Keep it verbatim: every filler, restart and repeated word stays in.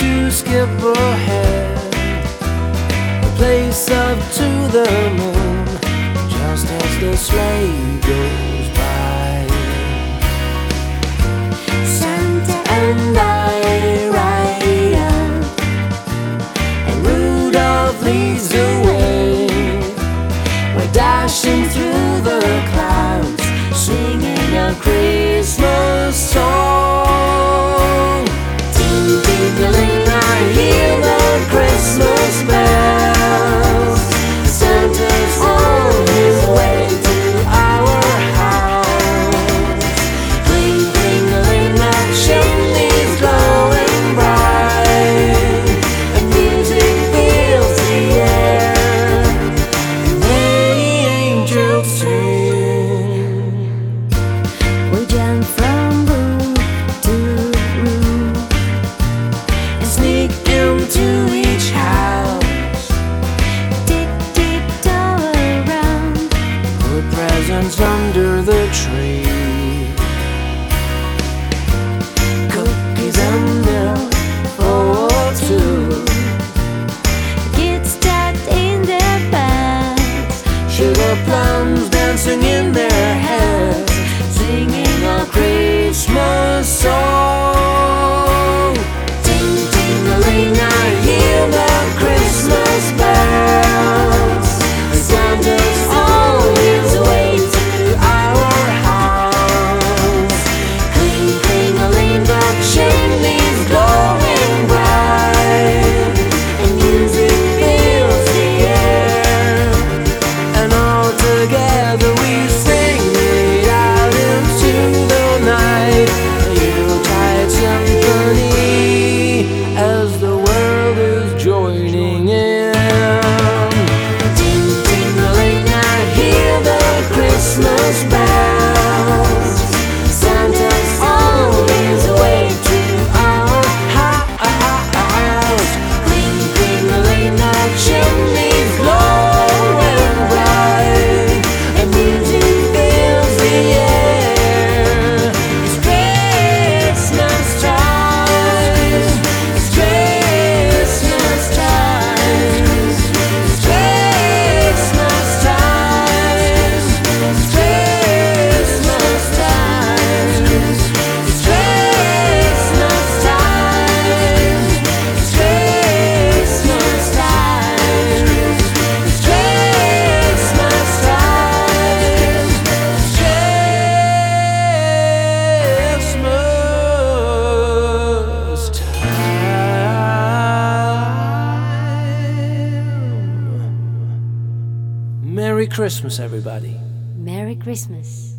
you skip ahead, a place up to the moon, just as the sleigh goes by. Santa and I ride out, and Rudolph leads the way. We're dashing through the clouds, singing a Christmas song. Ding, ding, ding, I hear the Christmas bells. Santa's on his way to our house. Cling, cling, cling, the chimney's glowing bright, and music fills the air, and the angels sing. We jump from room to room and sneak into each house. Tick, tick, toe around, put presents under the tree. Cookies and milk for two, kids tucked in their bags, sugar plums dancing in their heads, singing a Christmas song. Ding, ding-a-ling, I hear the Christmas bells. Santa's on his way to our house. Cling, cling-a-ling, the chimney's glowing bright, and music fills the air, and all together we sing it out into the night, a Yuletide symphony as the world is joining in. Ding, ding-a-ling, I hear the Christmas bells. Santa's on his way to our house. Cling, cling-a-ling, the chimney's glowing bright, and music fills the air. It's Christmas time. It's Christmas time. It's Christmas time. It's Christmas time. It's Christmas time. It's Christmas time. It's Christmas time. Christmas time. Merry Christmas, everybody. Merry Christmas.